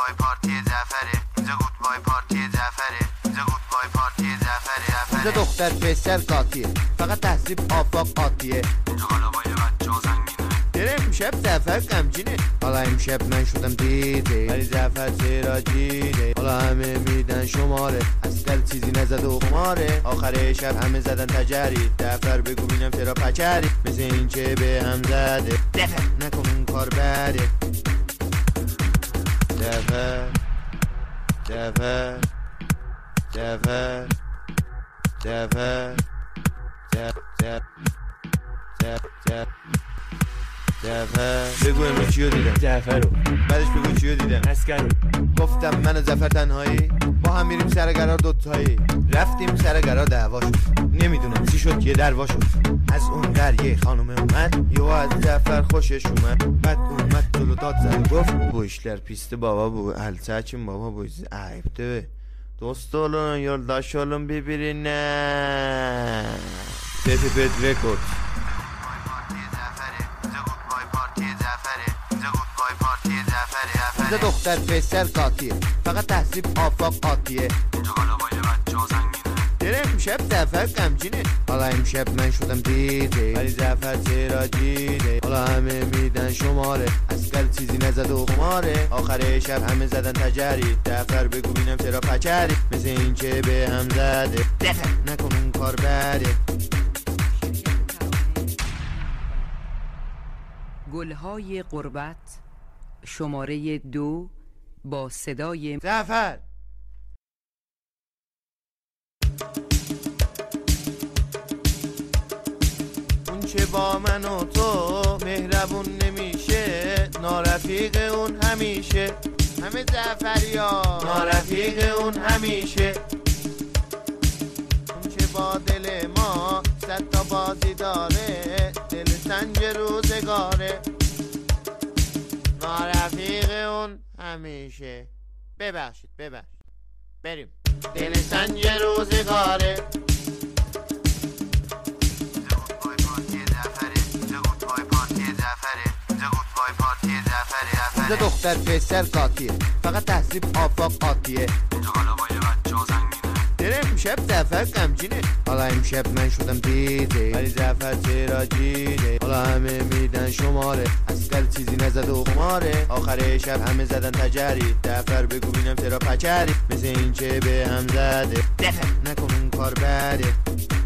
بای پارتی زفره اینجا گود بای پارتی زفره اینجا گود بای پارتی زفره اینجا دختر پسر قاطیه فقط تحصیب آفاق قاطیه اینجا حالا با یه بچه ها زنگینه داره امشب زفر غمگینه حالا امشب من شدم دیده ولی زفر سراجیده حالا همه میدن شماره اصل چیزی نزد و خماره آخر شب همه زدن تجری زفر بگو بینم چرا پچری مثل این که به هم زده زفر نکن اون کار بده زفر زفر زفر زفر زفر بگو امروز چیو دیدم زفر رو بعدش بگو چیو دیدم اسکر رو گفتم من و زفر تنهایی با هم میریم سر قرار دوتایی رفتیم سر قرار دعوا شد نمیدونم چی شد یه دروا شد از اون در یه خانم اومد یهو از زفر خوشش اومد بعد اومد جلو داد زد و گفت bu işler pisti baba bu el saçın baba bu ayıptı dost olun yoldaş olun birbirine Pepepet Records اینجا دختر پسر قاطیه فقط تحصیب آفاق قاطیه اینجا حالا با یه بچه ها زنگینه داره امشب زفر غمگینه حالا امشب من شدم دیده ولی زفر سراجیده حالا همه میدن شماره اصل چیزی نزد و خماره آخر شب همه زدن تجری زفر بگو بینم چرا پچری مثل این که به هم زده زفر نکن اون کار بده گلهای غربت شماره 2 با صدای زفر اون چه با من و تو مهربون نمیشه نارفیق اون همیشه همه زفریا نارفیق اون همیشه اون چه با دل ما 100 تا بازی داره دل سنج روزگاره نارفیق اون همیشه ببخشید بریم دل سنج روزگاره اینجا دختر پسر قاطیه فقط تحصیب آفاق قاطیه اینجا حالا با یه بچه ها زنگینه داره امشب زفر غمگینه حالا امشب من شدم دیده ولی زفر سراجیده حالا همه میدن شماره اصل چیزی نزد و خماره آخر شب همه زدن تجری زفر بگو بینم چرا پچری مثل این که به هم زده زفر نکن اون کار بده